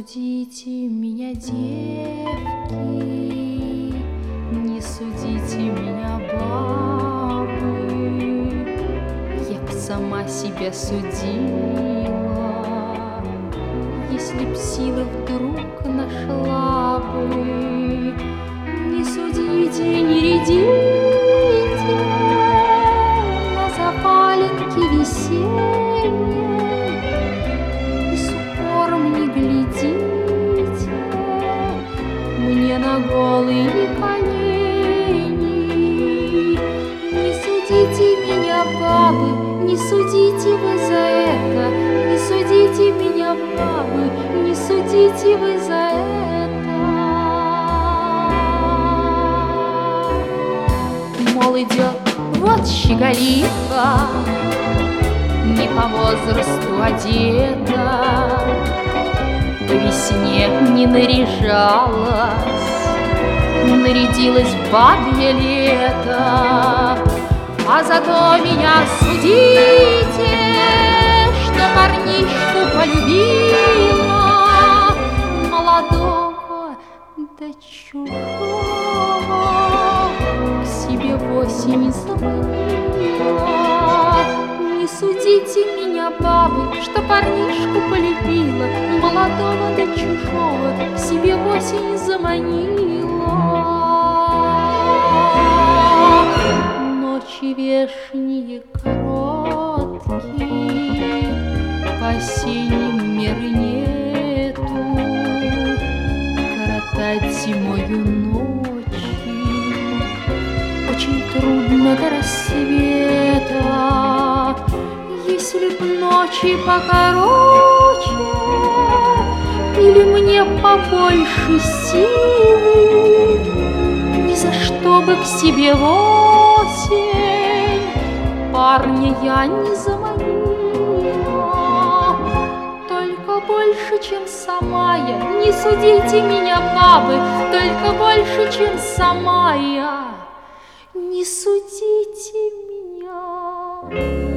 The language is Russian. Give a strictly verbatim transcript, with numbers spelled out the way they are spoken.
судите меня, девки, не судите меня, бабы, я б сама себя судила, если б силы вдруг нашла бы. Не судите, не рядите на запаленке весенней, и с упором не глядите мне на голые колени. Не судите меня, бабы, не судите вы за это, не судите меня, бабы, не судите вы за это. Мол, идет вот щеголиха, не по возрасту одета, по весне не наряжалась, нарядилась в бабье лето. А зато меня судите, что парнишку полюбила, молодого да чужого, к себе в осень заманила. Не судите меня, бабы, что парнишку полюбила, молодого да чужого, к себе в осень заманила. Ночи вешние короткие, по осенним меры нету, коротать зимою ночи очень трудно до рассвета. Если б ночи покороче или мне побольше силы, ни за что бы к себе в осень парня я не заманила. Только больше, чем сама я, не судите меня, бабы, только больше, чем сама я, не судите меня.